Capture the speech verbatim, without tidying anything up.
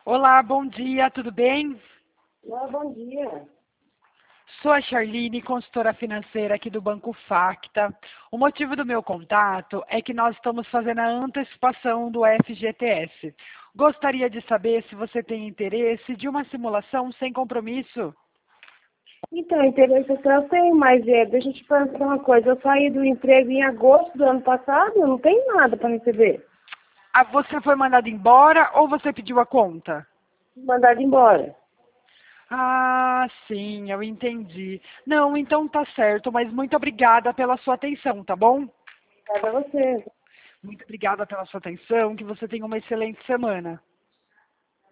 Olá, bom dia, tudo bem? Ah, bom dia. Sou a Charline, consultora financeira aqui do Banco Facta. O motivo do meu contato é que nós estamos fazendo a antecipação do F G T S. Gostaria de saber se você tem interesse de uma simulação sem compromisso. Então, interesse até eu tenho, mas é, deixa eu te perguntar uma coisa. Eu saí do emprego em agosto do ano passado, eu não tenho nada para receber. Ah, você foi mandado embora ou você pediu a conta? Mandado embora. Ah, sim, eu entendi. Não, então tá certo, mas muito obrigada pela sua atenção, tá bom? Obrigada a você. Muito obrigada pela sua atenção, que você tenha uma excelente semana.